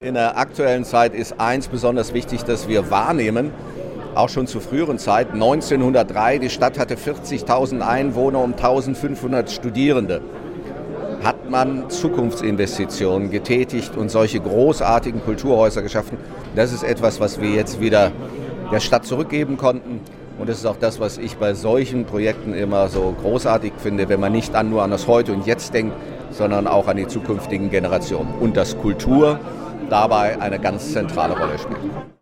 In der aktuellen Zeit ist eins besonders wichtig, dass wir wahrnehmen, auch schon zu früheren Zeiten, 1903, die Stadt hatte 40.000 Einwohner und 1.500 Studierende. Hat man Zukunftsinvestitionen getätigt und solche großartigen Kulturhäuser geschaffen. Das ist etwas, was wir jetzt wieder der Stadt zurückgeben konnten. Und das ist auch das, was ich bei solchen Projekten immer so großartig finde, wenn man nicht nur an das Heute und Jetzt denkt, sondern auch an die zukünftigen Generationen. Und dass Kultur dabei eine ganz zentrale Rolle spielt.